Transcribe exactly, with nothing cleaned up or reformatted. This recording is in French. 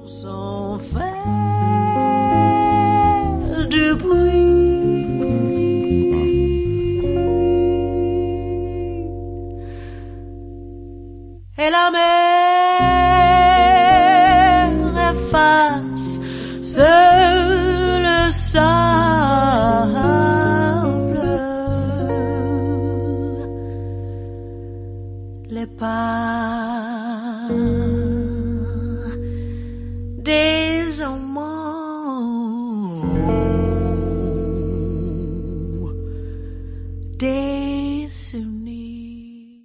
sans faire du bruit. Et la mer efface seul le sable, les pas des amants.